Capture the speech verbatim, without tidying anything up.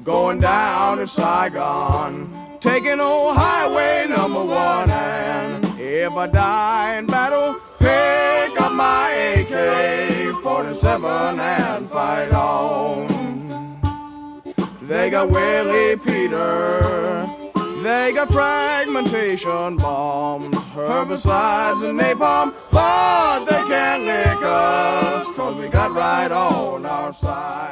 going down to Saigon, taking old highway number one. And if I die in battle, pick up my A K forty-seven and fight on. They got Willie Peter, they got fragmentation bombs, herbicides and napalm, but they can't lick us, 'cause we got right on our side.